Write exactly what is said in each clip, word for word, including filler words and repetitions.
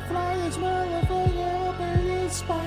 flyest motherfucker up in his spine.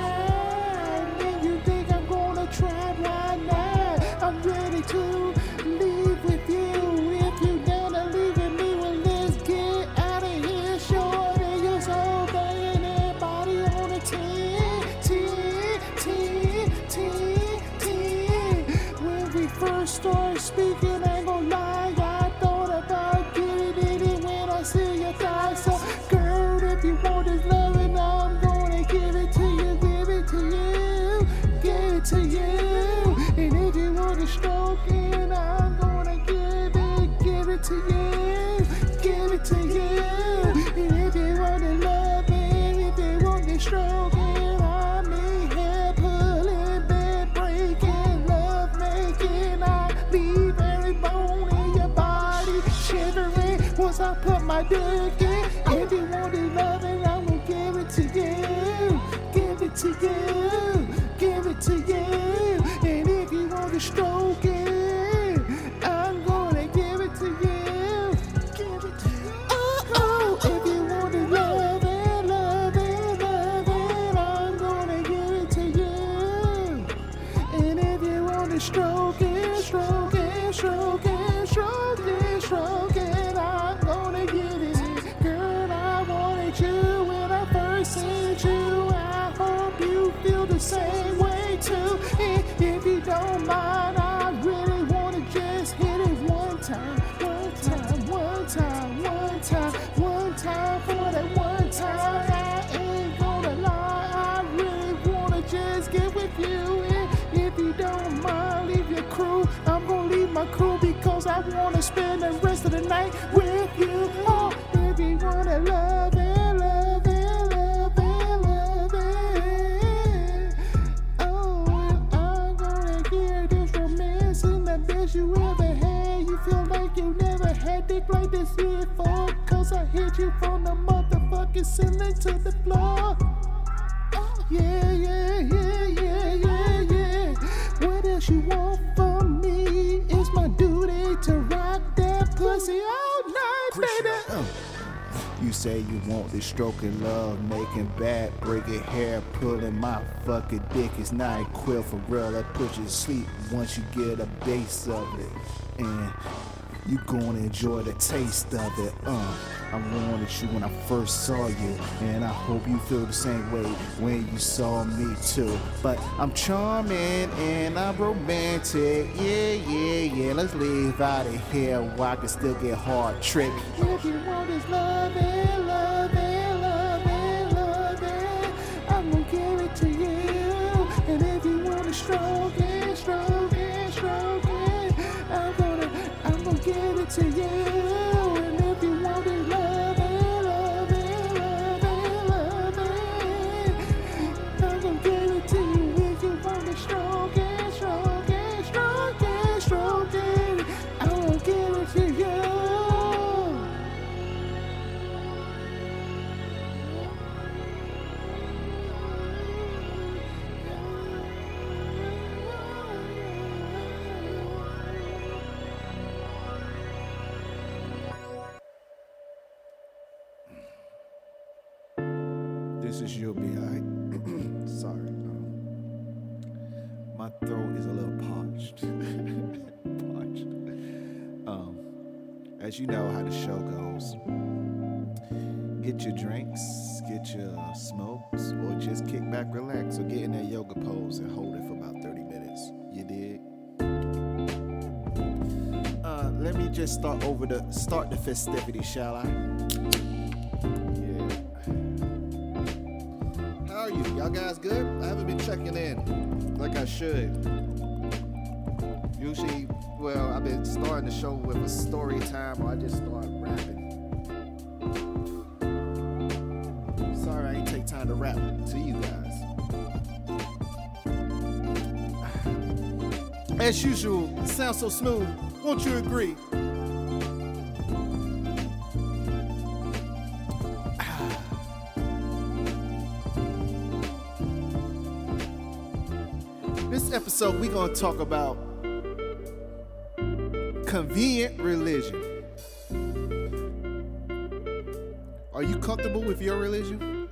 And you think I'm gonna trap right now? I'm ready to leave with you. If you gonna leave with me, well, let's get out of here. Shorty, you're so banging that body on a ten, ten, ten, ten, ten. When we first started speaking, I ain't gonna lie, I thought about getting it when I see your thighs. So, girl, if you want this loving, I'm gonna give it to you, give it to you, give it to you. And if you want to stroke it, I'm gonna give it, give it to you, give it to you. And if you want to love it, if you want to stroke it, I'm in here pulling, bed breaking, love making. I leave every bone in your body shivering once I put my dick in. If you want to love it, I'm gonna give it to you, give it to you, give it to you. And if you want to stroke it, I'm gonna give it to you, give it to you. Oh, oh, if you want to love it, love it, love it, I'm gonna give it to you. And if you want to stroke it, stroke it, stroke it, stroke it, stroke it, I'm gonna give it. Girl, I wanted you when I first seen you. I hope you feel the same way too. And if you don't mind, I really wanna just hit it one time, one time, one time, one time, one time for that one time. I ain't gonna lie, I really wanna just get with you. And if you don't mind, leave your crew. I'm gonna leave my crew because I wanna spend the rest of the night with you. Oh, if you wanna love it, love it, love it, love it. Oh, and I'm gonna give this romance in the best you ever had. You feel like you never had dick like this before, cause I hit you from the motherfucking ceiling to the floor. Yeah, yeah, yeah, yeah, yeah, yeah. What else you want from me? It's my duty to rock that pussy all night, baby. Uh, You say you want this stroking love, making bad, breaking hair, pulling my fucking dick. It's not a quill for real. I put you to sleep once you get a base of it. And you gonna enjoy the taste of it. Uh, I wanted you when I first saw you, and I hope you feel the same way when you saw me too. But I'm charming and I'm romantic. Yeah, yeah, yeah. Let's leave out of here while I can still get hard tricked. If you want this love it, love it, love it, love it, I'm gonna give it to you. And if you want to stroke it, stroke it, stroke it, I'm gonna, I'm gonna give it to you. And if you want it, love it, love it, love it, love it, I'm gonna give it to you. If you want to stroke it, stroke it, stroke it, stroke it, I'm gonna give it to you. This is You'll Be Alright. Sorry. Um, my throat is a little parched. parched. Um, as you know how the show goes, get your drinks, get your smokes, or just kick back, relax, or get in that yoga pose and hold it for about thirty minutes. You dig? Uh, let me just start over the start the festivity, shall I? How are you? Y'all guys good? I haven't been checking in like I should. Usually, well, I've been starting the show with a story time, or I just start rapping. Sorry, I ain't take time to rap to you guys. As usual, it sounds so smooth. Won't you agree? This episode, we're going to talk about convenient religion. Are you comfortable with your religion?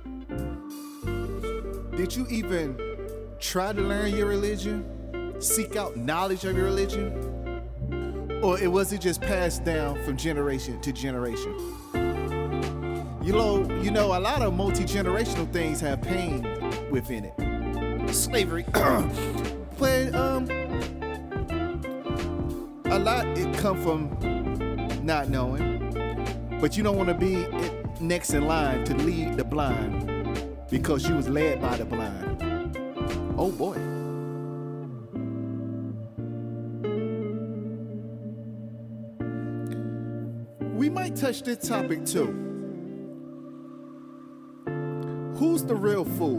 Did you even try to learn your religion? Seek out knowledge of your religion? Or it was it just passed down from generation to generation? You know, you know, a lot of multi-generational things have pain within it. Slavery. But um a lot it come from not knowing. But you don't want to be next in line to lead the blind because you was led by the blind. Oh boy. We might touch this topic too. Who's the real fool?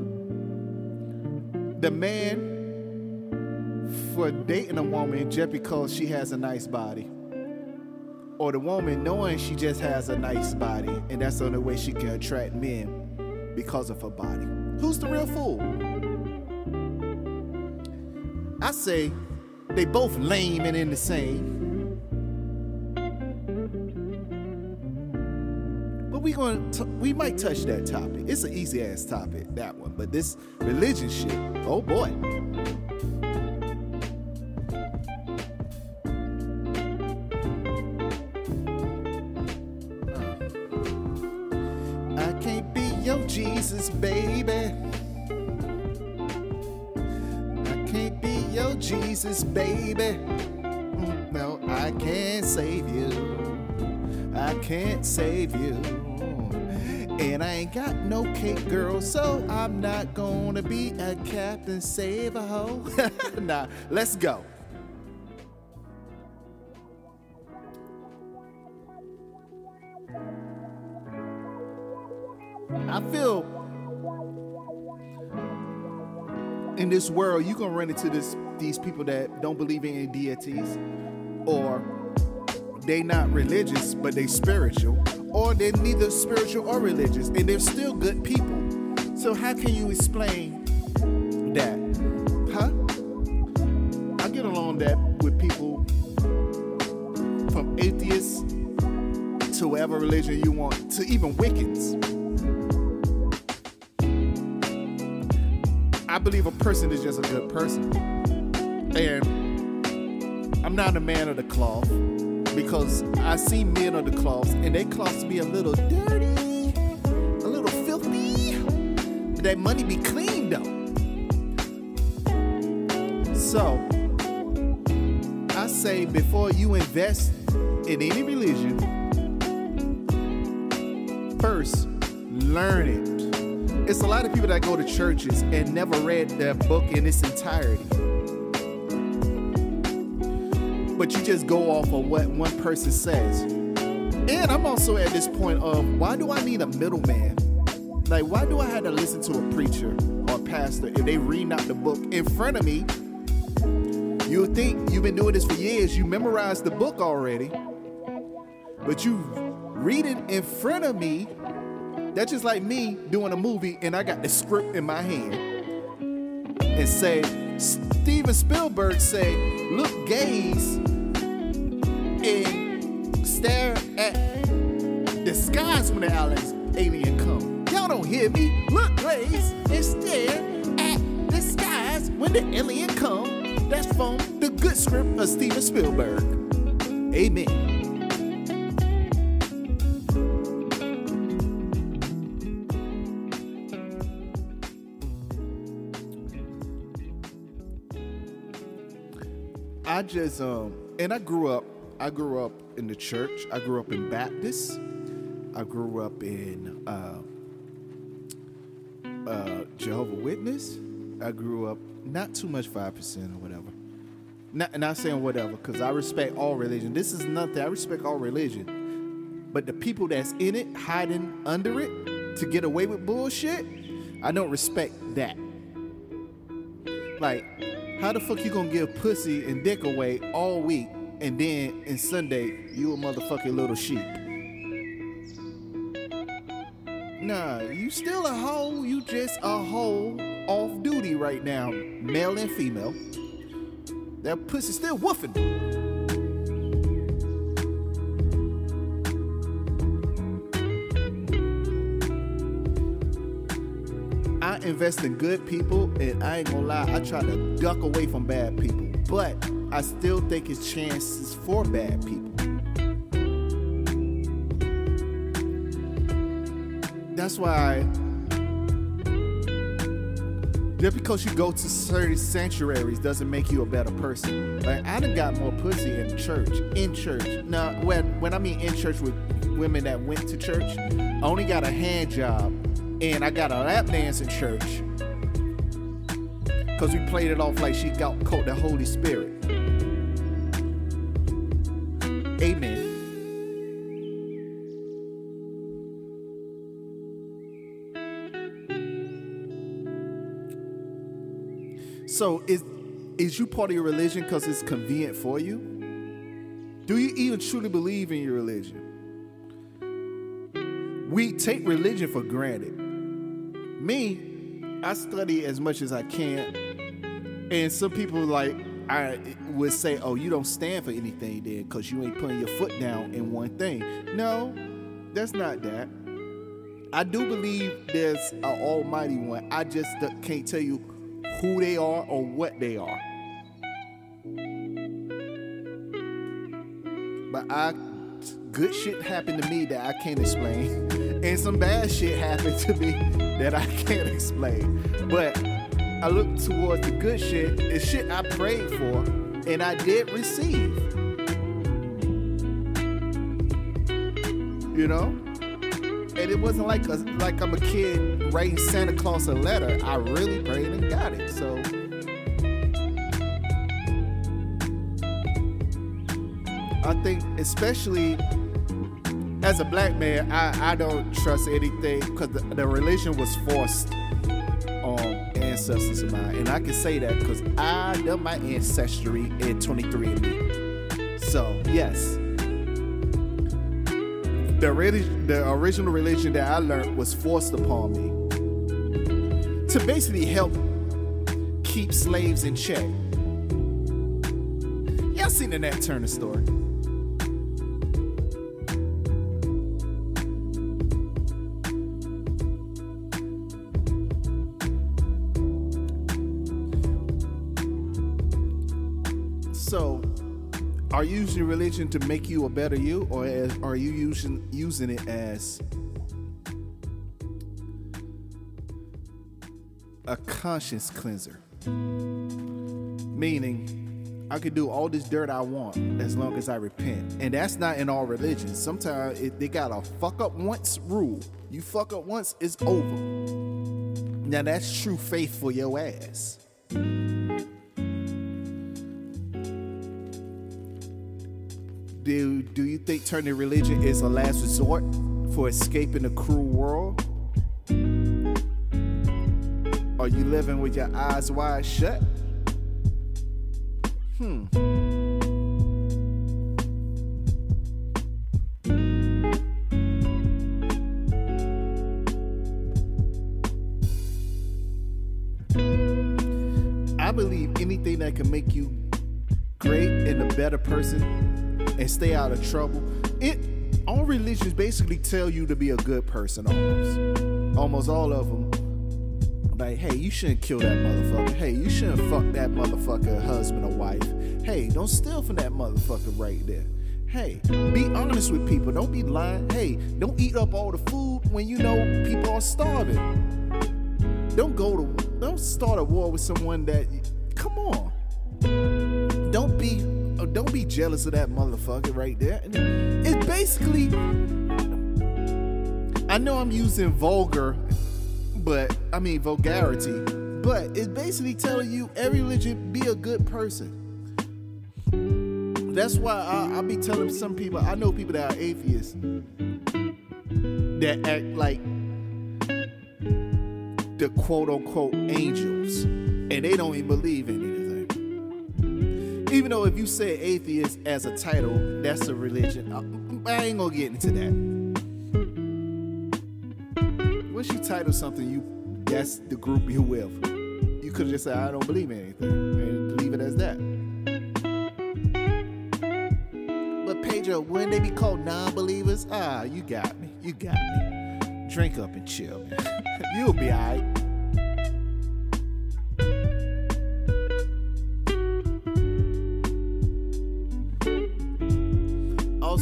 The man for dating a woman just because she has a nice body? Or the woman knowing she just has a nice body and that's the only way she can attract men because of her body? Who's the real fool? I say they both lame and in the same. But we going to we might touch that topic. It's an easy ass topic, that one. But this religion shit, oh boy. Jesus, baby. I can't be your Jesus, baby. No, I can't save you. I can't save you. And I ain't got no cake, girl, so I'm not gonna be a Captain Save-A-Ho. Nah, let's go. I feel in this world you're gonna run into this these people that don't believe in any deities, or they not religious but they spiritual, or they're neither spiritual or religious and they're still good people. So how can you explain that? Huh? I get along that with people from atheists to whatever religion you want, to even Wiccans. I believe a person is just a good person. And I'm not a man of the cloth because I see men of the cloth and they cloths be a little dirty, a little filthy. But that money be clean though. So I say before you invest in any religion, first learn it. It's a lot of people that go to churches and never read their book in its entirety. But you just go off of what one person says. And I'm also at this point of, why do I need a middleman? Like, why do I have to listen to a preacher or a pastor if they read out the book in front of me? You would think you've been doing this for years, you memorized the book already, but you read it in front of me. That's just like me doing a movie and I got the script in my hand and say, Steven Spielberg say, look, gaze and stare at the skies when the alien come. Y'all don't hear me. Look, gaze and stare at the skies when the alien come. That's from the good script of Steven Spielberg. Amen. I just, um, and I grew up, I grew up in the church. I grew up in Baptist. I grew up in uh, uh, Jehovah's Witness. I grew up, not too much five percent or whatever. Not, not saying whatever, because I respect all religion. This is nothing, I respect all religion. But the people that's in it, hiding under it to get away with bullshit, I don't respect that. Like, how the fuck you gonna give pussy and dick away all week and then in Sunday you a motherfucking little sheep? Nah, you still a hoe, you just a hoe off duty right now, male and female. That pussy still woofing. I invest in good people, and I ain't gonna lie, I try to duck away from bad people. But I still think it's chances for bad people. That's why just because you go to certain sanctuaries doesn't make you a better person. Like, I done got more pussy in church, in church. Now, when, when I mean in church with women that went to church, I only got a hand job and I got a lap dance in church because we played it off like she got caught the Holy Spirit. Amen. So is is you part of your religion because it's convenient for you? Do you even truly believe in your religion? We take religion for granted. Me, I study as much as I can, and some people like I would say, "Oh, you don't stand for anything then, because you ain't putting your foot down in one thing." No, that's not that. I do believe there's an Almighty One. I just can't tell you who they are or what they are. But I, good shit happened to me that I can't explain, and some bad shit happened to me that I can't explain. But I look towards the good shit. It's shit I prayed for, and I did receive. You know? And it wasn't like a, like I'm a kid writing Santa Claus a letter. I really prayed and got it. So I think, especially as a black man, I, I don't trust anything because the, the religion was forced on ancestors of mine. And I can say that because I done my ancestry in twenty-three and me. So, yes. The, relig- the original religion that I learned was forced upon me to basically help keep slaves in check. Y'all seen the Nat Turner story? So, are you using religion to make you a better you, or as, are you using using it as a conscience cleanser? Meaning, I could do all this dirt I want as long as I repent. And that's not in all religions. Sometimes it, they got a fuck up once rule. You fuck up once, it's over. Now that's true faith for your ass. Do, do you think turning religion is a last resort for escaping the cruel world? Are you living with your eyes wide shut? Hmm. I believe anything that can make you great and a better person and stay out of trouble. It all religions basically tell you to be a good person. Almost, almost all of them. Like, hey, you shouldn't kill that motherfucker. Hey, you shouldn't fuck that motherfucker, husband or wife. Hey, don't steal from that motherfucker right there. Hey, be honest with people. Don't be lying. Hey, don't eat up all the food when you know people are starving. Don't go to, don't start a war with someone that, come on. Don't be, don't be jealous of that motherfucker right there. It's basically, I know I'm using vulgar, but I mean vulgarity, but it's basically telling you every religion, be a good person. That's why I, I be telling some people, I know people that are atheists that act like the quote unquote angels, and they don't even believe in anything. Even though if you say atheist as a title, that's a religion. I, I ain't gonna get into that. Once you title something, you that's the group you with. You could just say, I don't believe in anything, and leave it as that. But Pedro, when they be called non-believers, ah, you got me. You got me. Drink up and chill, man. You'll be all right.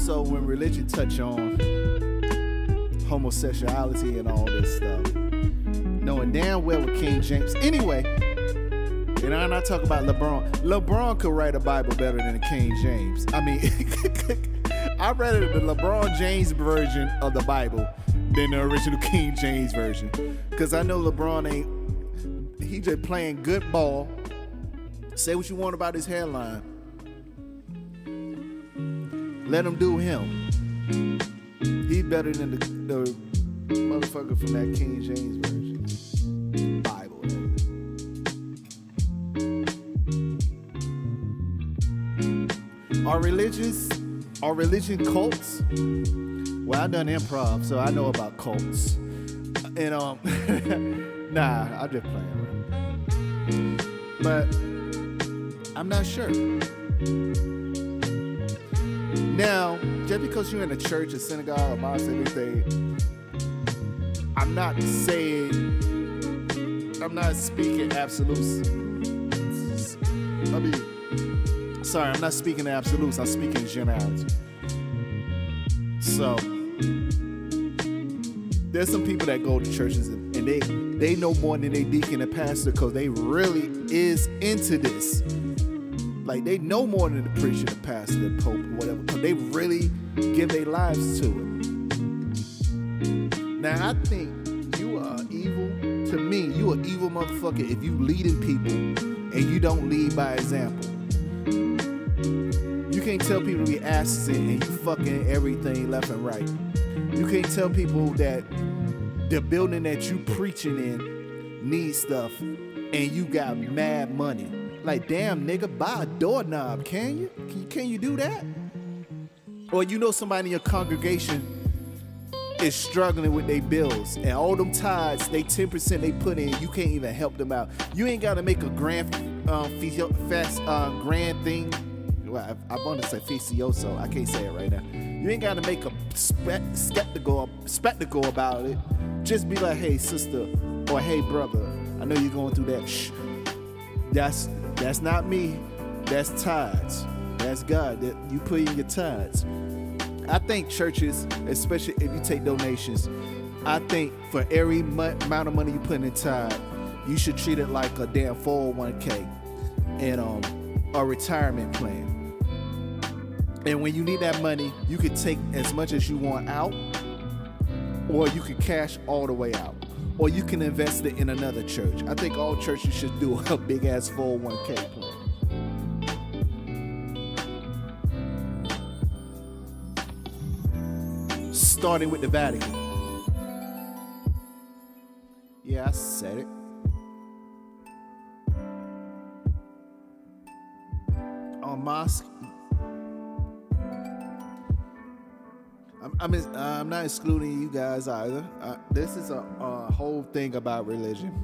also when religion touch on homosexuality and all this stuff, knowing damn well with King James. Anyway, and I'm not talking about LeBron. LeBron could write a Bible better than the King James. I mean, I'd rather the LeBron James version of the Bible than the original King James version. Because I know LeBron ain't, he just playing good ball. Say what you want about his hairline. Let him do him. He's better than the, the motherfucker from that King James version. Bible. Are religious, are religion cults? Well, I done improv, so I know about cults. And um, nah, I'm just playing. But I'm not sure. Now, just because you're in a church, a synagogue, a mosque, everything, I'm not saying, I'm not speaking absolutes. I mean, sorry, I'm not speaking absolutes, I'm speaking generality. So, there's some people that go to churches and, and they they know more than they deacon and pastor because they really is into this. Like, they know more than the preacher, the pastor, the pope, whatever, because they really give their lives to it. Now, I think you are evil. To me, you an evil motherfucker if you leading people and you don't lead by example. You can't tell people to be asses and you fucking everything left and right. You can't tell people that the building that you preaching in needs stuff and you got mad money. Like, damn, nigga, buy a doorknob, can you? Can you, can you do that? Or you know somebody in your congregation is struggling with their bills and all them tithes, they ten percent they put in, you can't even help them out. You ain't got to make a grand, um, fast, uh, grand thing. Well, I, I want to say ficioso. I can't say it right now. You ain't got to make a spe- skeptical spectacle about it. Just be like, hey, sister, or hey, brother, I know you're going through that. Shh. That's that's not me. That's tithes. That's God. That you put in your tithes. I think churches, especially if you take donations, I think for every mo- amount of money you put in tithe, you should treat it like a damn four oh one k and um a retirement plan. And when you need that money, you can take as much as you want out, or you can cash all the way out, or you can invest it in another church. I think all churches should do a big ass four oh one k plan. Starting with the Vatican. Yeah, I said it. On mosque. I'm, I'm, I'm not excluding you guys either. Uh, this is a, a whole thing about religion.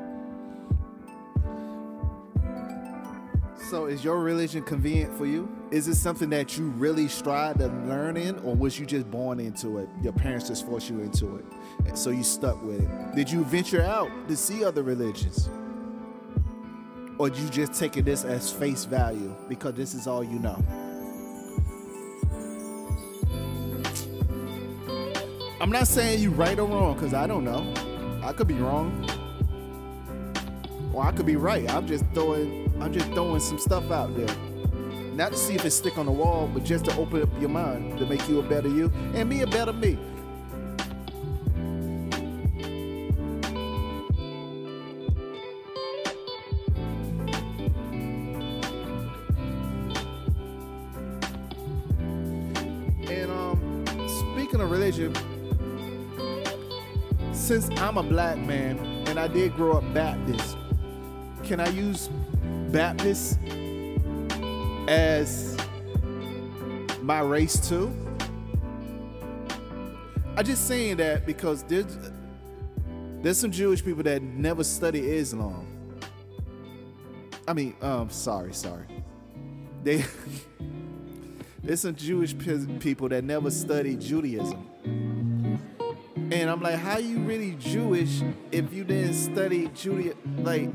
So is your religion convenient for you? Is it something that you really strive to learn in, or was you just born into it? Your parents just forced you into it, and so you stuck with it. Did you venture out to see other religions? Or did you just take this as face value because this is all you know? I'm not saying you right or wrong, because I don't know. I could be wrong. Or I could be right. I'm just throwing I'm just throwing some stuff out there. Not to see if it stick on the wall, but just to open up your mind, to make you a better you, and me a better me. And um, speaking of religion, since I'm a black man and I did grow up Baptist, can I use Baptist as my race too? I'm just saying that because there's, there's some Jewish people that never study Islam. I mean, um, sorry, sorry. They there's some Jewish people that never studied Judaism. And I'm like, how you really Jewish if you didn't study Judaism? Like,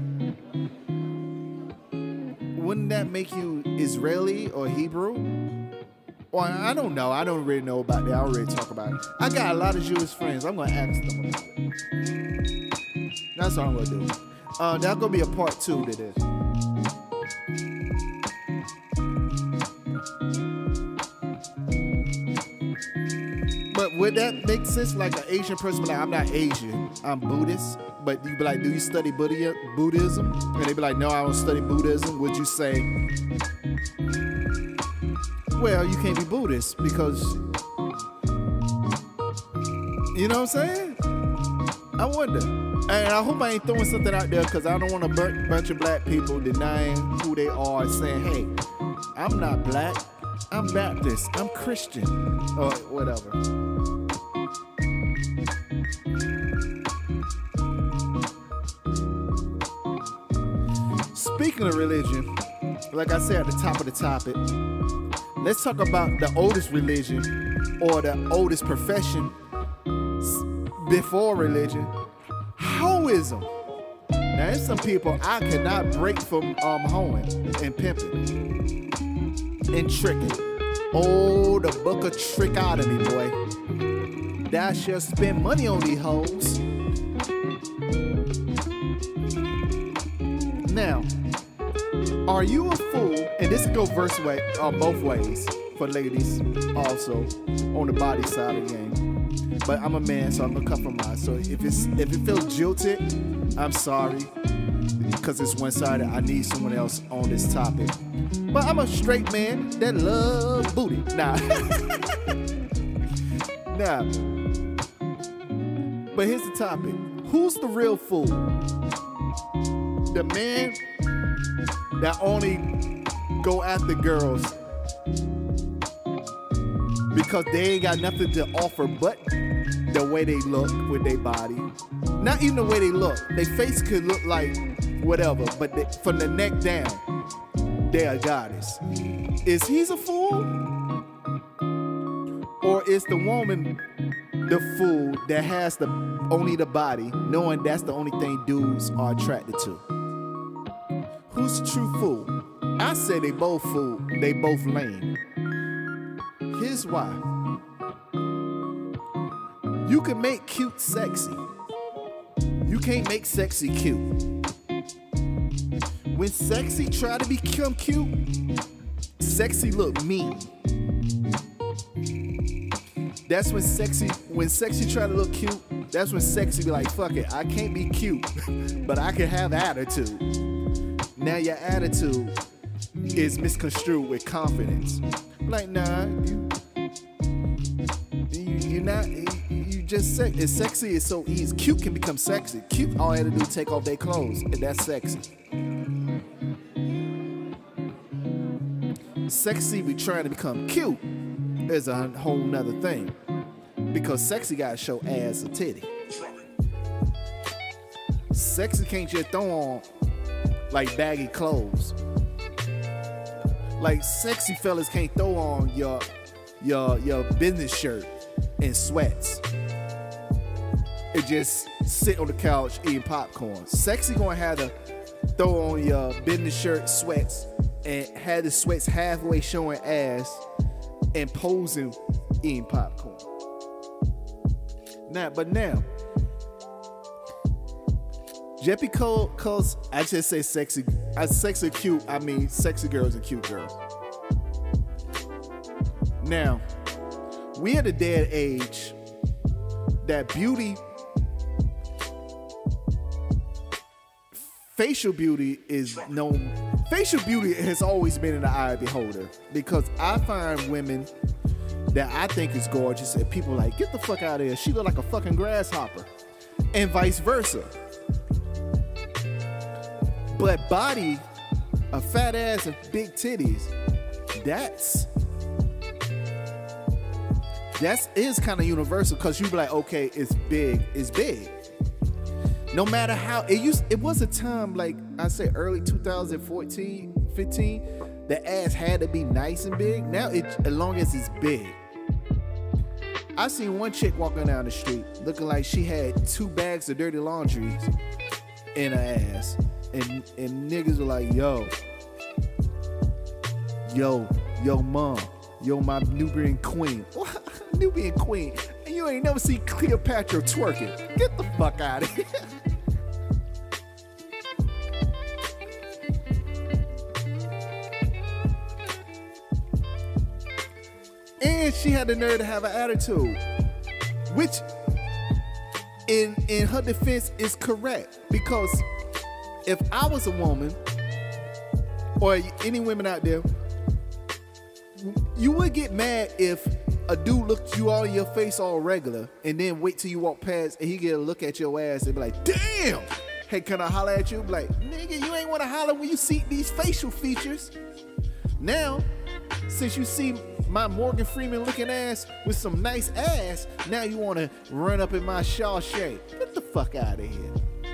wouldn't that make you Israeli or Hebrew? Or I don't know. I don't really know about that. I don't really talk about it. I got a lot of Jewish friends. I'm gonna ask them about it. That's what I'm gonna do. Uh, that's gonna be a part two to this. But would that make sense? Like an Asian person, be like, I'm not Asian, I'm Buddhist. But you be like, do you study Buddha- Buddhism? And they be like, no, I don't study Buddhism. Would you say, well, you can't be Buddhist because, you know what I'm saying? I wonder. And I hope I ain't throwing something out there because I don't want a b- bunch of black people denying who they are and saying, hey, I'm not black, I'm Baptist, I'm Christian, or whatever. Speaking of religion, like I said at the top of the topic, let's talk about the oldest religion or the oldest profession before religion, hoism. Now, there's some people I cannot break from um, hoeing and pimping and tricking. Oh, the book of trickotomy, boy. Thou shalt spend money on these hoes. Now, are you a fool? And this go verse way, uh, both ways for ladies also on the body side of the game. But I'm a man, so I'm gonna cut from mine. So if it's if it feels jilted, I'm sorry, because it's one-sided. I need someone else on this topic. But I'm a straight man that love booty. Nah. Nah. But here's the topic. Who's the real fool? The man that only go after girls because they ain't got nothing to offer but the way they look with their body. Not even the way they look. Their face could look like whatever, but they, from the neck down, they're a goddess. Is he a fool? Or is the woman the fool that has the only the body, knowing that's the only thing dudes are attracted to? Who's the true fool? I say they both fool. They both lame. Here's why. You can make cute sexy. You can't make sexy cute. When sexy try to become cute, sexy look mean. That's when sexy, when sexy try to look cute, that's when sexy be like, fuck it, I can't be cute, but I can have attitude. Now your attitude is misconstrued with confidence. Like, nah, you, you you're not, you, you just sex. It's sexy is so easy. Cute can become sexy. Cute, all I had to do is take off their clothes, and that's sexy. Sexy be trying to become cute is a whole nother thing. Because sexy gotta show ass or titty. Sexy can't just throw on like baggy clothes. Like sexy fellas can't throw on your your your business shirt and sweats and just sit on the couch eating popcorn. Sexy gonna have to throw on your business shirt, sweats, and have the sweats halfway showing ass and posing eating popcorn. Now, but now, just because I just say sexy, I sexy cute, I mean sexy girls and cute girls. Now, we at a dead age that beauty, facial beauty is known, facial beauty has always been in the eye of the beholder, because I find women that I think is gorgeous and people like, get the fuck out of here, she look like a fucking grasshopper, and vice versa. But body, a fat ass and big titties, that's that's is kind of universal, because you be like, okay, it's big, it's big. No matter how, it used, it was a time, like I said, early two thousand fourteen, fifteen, the ass had to be nice and big. Now, it, as long as it's big. I seen one chick walking down the street looking like she had two bags of dirty laundry in her ass. And, and niggas were like, yo, yo, yo mom, You're my Nubian queen. Nubian queen. And you ain't never seen Cleopatra twerking. Get the fuck out of here. And she had the nerve to have an attitude, which in in her defense is correct. Because if I was a woman, or any women out there, you would get mad if a dude looked you all in your face all regular and then wait till you walk past and he get a look at your ass and be like, damn, hey, can I holler at you? Be like, nigga, you ain't want to holler when you see these facial features. Now, since you see my Morgan Freeman looking ass with some nice ass, now you want to run up in my shaw shape. Get the fuck out of here.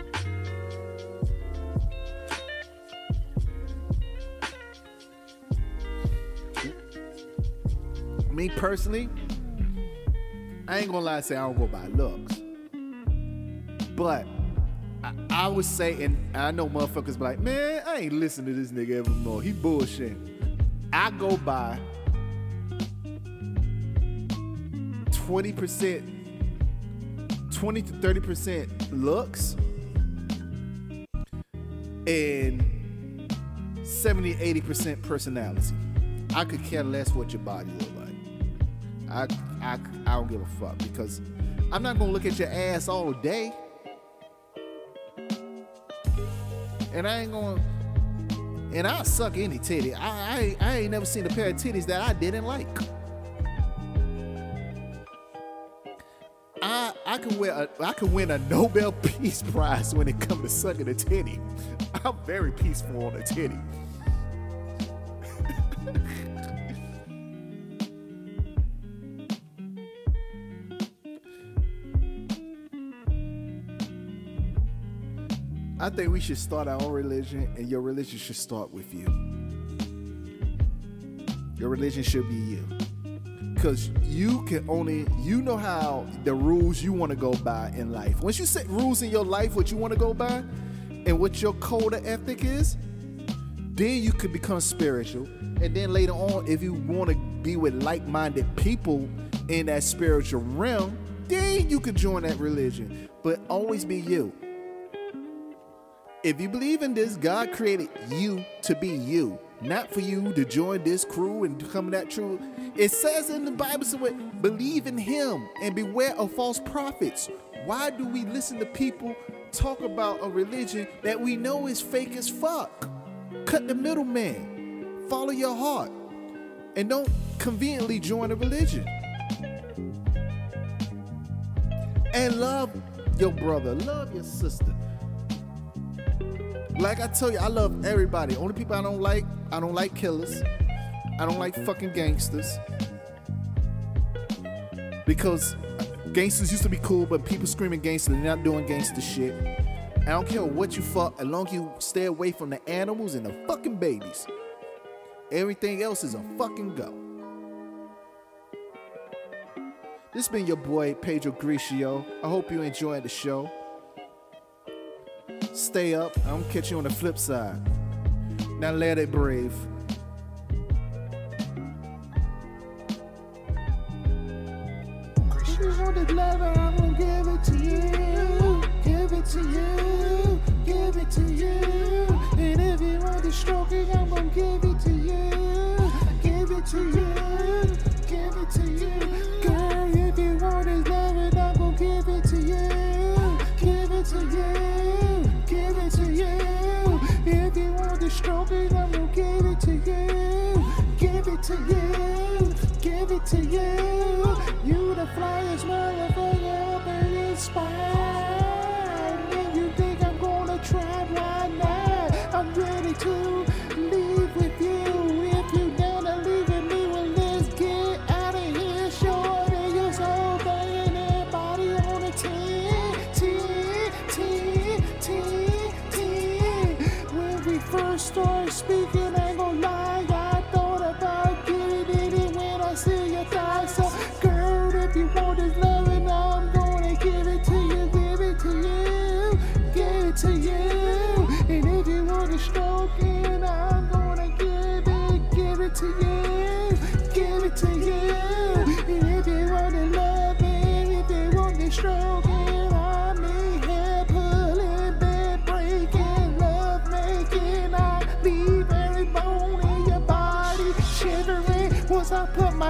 Me personally, I ain't gonna lie and say I don't go by looks. But I, I would say, and I know motherfuckers be like, man, I ain't listening to this nigga evermore. He bullshit. I go by twenty percent, twenty to thirty percent looks and seventy, eighty percent personality. I could care less what your body look like. I, I, I don't give a fuck, because I'm not gonna look at your ass all day. And I ain't gonna, and I'll suck any titty. I, I, I ain't never seen a pair of titties that I didn't like. I, I can wear a, I can win a Nobel Peace Prize when it comes to sucking a titty. I'm very peaceful on a titty. I think we should start our own religion, and your religion should start with you. Your religion should be you. Because you can only, you know how the rules you want to go by in life. Once you set rules in your life, what you want to go by, and what your code of ethic is, then you could become spiritual. And then later on, if you want to be with like-minded people in that spiritual realm, then you could join that religion. But always be you. If you believe in this, God created you to be you, not for you to join this crew and become that true. It says in the Bible somewhere, believe in him and beware of false prophets. Why do we listen to people talk about a religion that we know is fake as fuck? Cut the middleman. Follow your heart. And don't conveniently join a religion. And love your brother. Love your sister. Like I tell you, I love everybody. Only people I don't like, I don't like killers. I don't like fucking gangsters. Because gangsters used to be cool, but people screaming gangster, they're not doing gangster shit. I don't care what you fuck, as long as you stay away from the animals and the fucking babies. Everything else is a fucking go. This has been your boy, Pedro Grishio. I hope you enjoyed the show. Stay up. I'm gonna catch you on the flip side. Now let it brave. If you want this love, I'm gonna give it to you. Give it to you. Give it to you. And if you want the stroking, I'm gonna give it to you. Give it to you. Give it to you. Girl, if you want this love, I'm gonna give it to you. Give it to you. Give it to you. If you want the stroking, I'm gonna give it to you. Give it to you. Give it to you. You the flyest motherfucker up in this spot. And you think I'm gonna try right now? I'm ready to leave with you. If you down to leave with me, well, let's get out of here. Sure that you're so banging everybody on a ten, ten, ten, ten, ten. When we first started speaking, I ain't gonna lie, I thought about getting it when I see your thighs. So, girl, if you want this loving, I'm gonna give it to you, give it to you, give it to you. And if you want to stroke it, I'm gonna give it, give it to you, give it to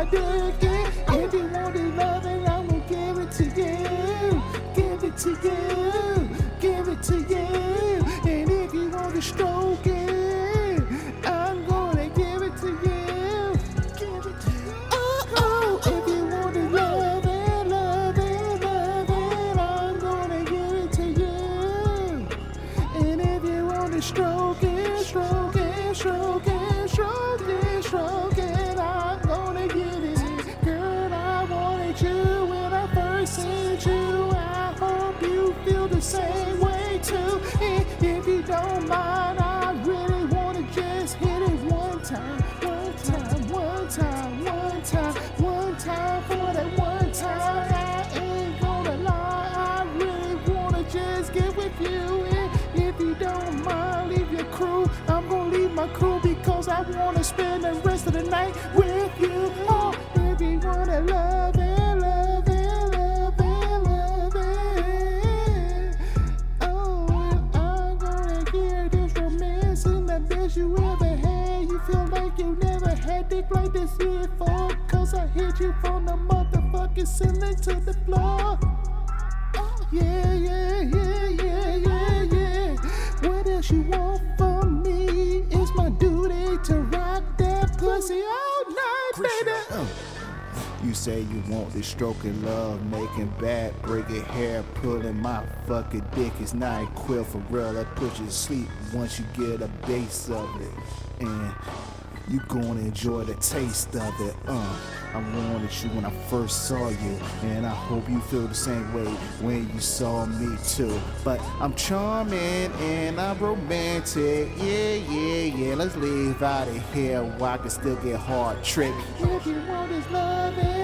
my dick in. If you want this loving, I'm gonna give it to you. Give it to you. Give it to you. And if you want to stroke it, I'm gonna give it to you. Give it to you. Oh, oh. If you want to love it, love it, love it, I'm gonna give it to you. And if you want to stroke it, stroke it, stroke it, stroke it, stroke it, I'm gonna get it. Girl, I wanted you when I first seen you. I hope you feel the same way too. And if you don't mind, I really wanna just hit it one time, one time, one time, one time, one time for that one time. I ain't gonna lie, I really wanna just get with you. And if you don't mind, leave your crew. I'm gonna leave my crew because I wanna spend the rest of the night with you. Oh, if you wanna love it, love it, love it, love it. Oh, and I'm gonna hear this romance in the best you ever had. You feel like you never had dick like this before, cause I hit you from the motherfucking ceiling to the floor. Oh, yeah, yeah, yeah, yeah, yeah, yeah. What else you want from me? It's my duty to rock that pussy all night, baby. Uh, You say you want this stroking love, making back, breaking hair, pulling my fucking dick. It's not equipped for real. I put you to sleep once you get a base of it. And you gonna enjoy the taste of it. Uh, I wanted you when I first saw you, and I hope you feel the same way when you saw me too. But I'm charming and I'm romantic. Yeah, yeah, yeah. Let's leave out of here while I can still get hard trick. If you want this loving,